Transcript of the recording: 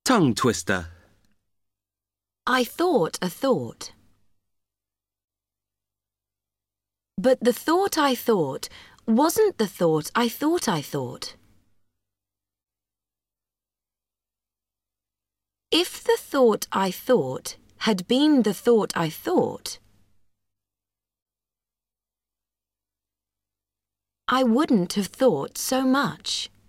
Tongue twister. I thought a thought. But the thought I thought wasn't the thought I thought I thought. If the thought I thought had been the thought I thought, I wouldn't have thought so much.